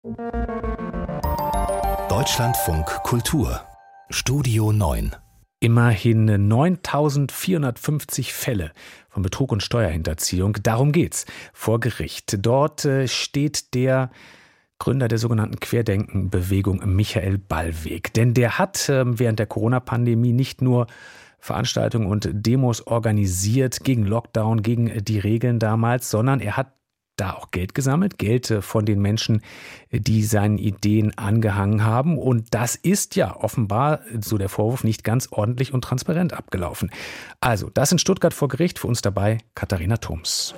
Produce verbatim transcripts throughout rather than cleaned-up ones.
Deutschlandfunk Kultur Studio neun. Immerhin neuntausendvierhundertfünfzig Fälle von Betrug und Steuerhinterziehung. Darum geht's vor Gericht. Dort äh, steht der Gründer der sogenannten Querdenken-Bewegung, Michael Ballweg. Denn der hat äh, während der Corona-Pandemie nicht nur Veranstaltungen und Demos organisiert gegen Lockdown, gegen die Regeln damals, sondern er hat da auch Geld gesammelt, Geld von den Menschen, die seinen Ideen angehangen haben. Und das ist ja offenbar, so der Vorwurf, nicht ganz ordentlich und transparent abgelaufen. Also, das in Stuttgart vor Gericht. Für uns dabei Katharina Thoms.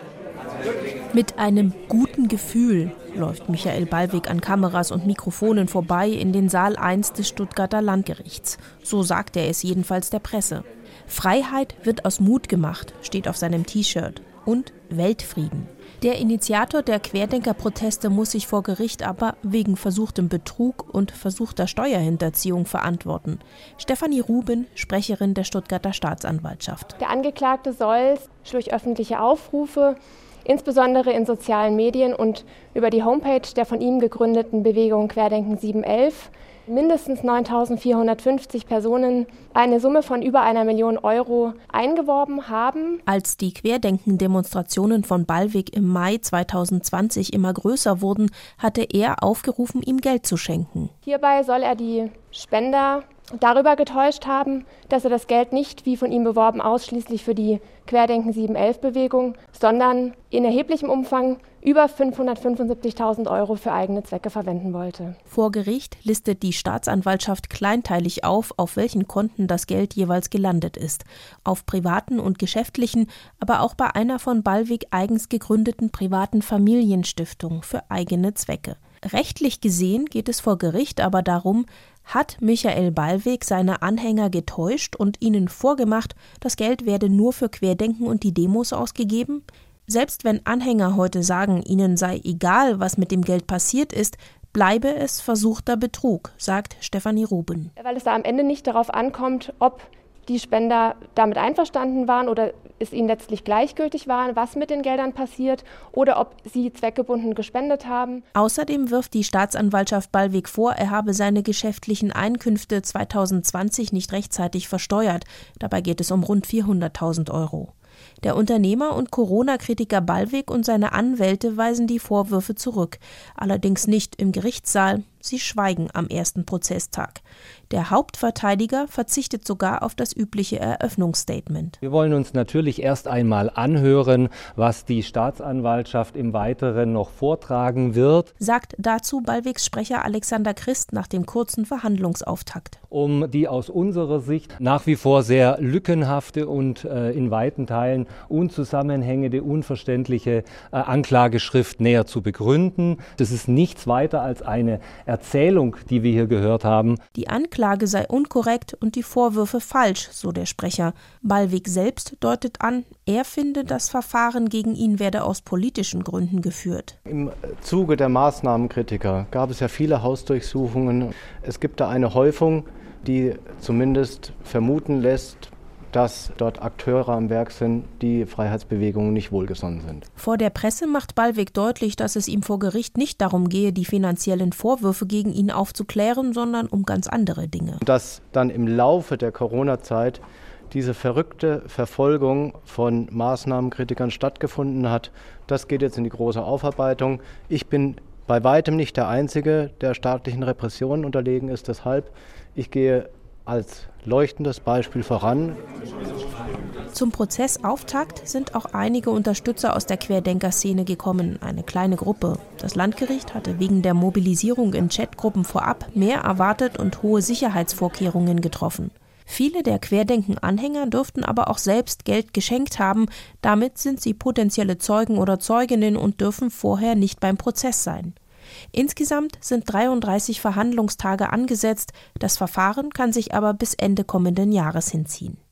Mit einem guten Gefühl läuft Michael Ballweg an Kameras und Mikrofonen vorbei in den Saal eins des Stuttgarter Landgerichts. So sagt er es jedenfalls der Presse. Freiheit wird aus Mut gemacht, steht auf seinem T-Shirt. Und Weltfrieden. Der Initiator der Querdenker-Proteste muss sich vor Gericht aber wegen versuchtem Betrug und versuchter Steuerhinterziehung verantworten. Stefanie Ruben, Sprecherin der Stuttgarter Staatsanwaltschaft. Der Angeklagte soll durch öffentliche Aufrufe, insbesondere in sozialen Medien und über die Homepage der von ihm gegründeten Bewegung Querdenken sieben elf, mindestens neuntausendvierhundertfünfzig Personen eine Summe von über einer Million Euro eingeworben haben. Als die Querdenken-Demonstrationen von Ballweg im Mai zweitausendzwanzig immer größer wurden, hatte er aufgerufen, ihm Geld zu schenken. Hierbei soll er die Spender darüber getäuscht haben, dass er das Geld nicht, wie von ihm beworben, ausschließlich für die Querdenken sieben elf Bewegung, sondern in erheblichem Umfang über fünfhundertfünfundsiebzigtausend Euro für eigene Zwecke verwenden wollte. Vor Gericht listet die Staatsanwaltschaft kleinteilig auf, auf welchen Konten das Geld jeweils gelandet ist. Auf privaten und geschäftlichen, aber auch bei einer von Ballweg eigens gegründeten privaten Familienstiftung für eigene Zwecke. Rechtlich gesehen geht es vor Gericht aber darum, hat Michael Ballweg seine Anhänger getäuscht und ihnen vorgemacht, das Geld werde nur für Querdenken und die Demos ausgegeben? Selbst wenn Anhänger heute sagen, ihnen sei egal, was mit dem Geld passiert ist, bleibe es versuchter Betrug, sagt Stefanie Ruben. Weil es da am Ende nicht darauf ankommt, ob die Spender damit einverstanden waren oder es ihnen letztlich gleichgültig war, was mit den Geldern passiert oder ob sie zweckgebunden gespendet haben. Außerdem wirft die Staatsanwaltschaft Ballweg vor, er habe seine geschäftlichen Einkünfte zweitausendzwanzig nicht rechtzeitig versteuert. Dabei geht es um rund vierhunderttausend Euro. Der Unternehmer und Corona-Kritiker Ballweg und seine Anwälte weisen die Vorwürfe zurück. Allerdings nicht im Gerichtssaal. Sie schweigen am ersten Prozesstag. Der Hauptverteidiger verzichtet sogar auf das übliche Eröffnungsstatement. Wir wollen uns natürlich erst einmal anhören, was die Staatsanwaltschaft im Weiteren noch vortragen wird, sagt dazu Ballwegs Sprecher Alexander Christ nach dem kurzen Verhandlungsauftakt. Um die aus unserer Sicht nach wie vor sehr lückenhafte und äh, in weiten Teilen unzusammenhängende, unverständliche äh, Anklageschrift näher zu begründen. Das ist nichts weiter als eine Erzählung, die wir hier gehört haben. Die Anklage sei unkorrekt und die Vorwürfe falsch, so der Sprecher. Ballweg selbst deutet an, er finde, das Verfahren gegen ihn werde aus politischen Gründen geführt. Im Zuge der Maßnahmenkritiker gab es ja viele Hausdurchsuchungen. Es gibt da eine Häufung, die zumindest vermuten lässt, dass dort Akteure am Werk sind, die Freiheitsbewegungen nicht wohlgesonnen sind. Vor der Presse macht Ballweg deutlich, dass es ihm vor Gericht nicht darum gehe, die finanziellen Vorwürfe gegen ihn aufzuklären, sondern um ganz andere Dinge. Dass dann im Laufe der Corona-Zeit diese verrückte Verfolgung von Maßnahmenkritikern stattgefunden hat, das geht jetzt in die große Aufarbeitung. Ich bin bei weitem nicht der Einzige, der staatlichen Repressionen unterlegen ist. Deshalb, ich gehe als leuchtendes Beispiel voran. Zum Prozessauftakt sind auch einige Unterstützer aus der Querdenker-Szene gekommen, eine kleine Gruppe. Das Landgericht hatte wegen der Mobilisierung in Chatgruppen vorab mehr erwartet und hohe Sicherheitsvorkehrungen getroffen. Viele der Querdenken-Anhänger dürften aber auch selbst Geld geschenkt haben. Damit sind sie potenzielle Zeugen oder Zeuginnen und dürfen vorher nicht beim Prozess sein. Insgesamt sind dreiunddreißig Verhandlungstage angesetzt. Das Verfahren kann sich aber bis Ende kommenden Jahres hinziehen.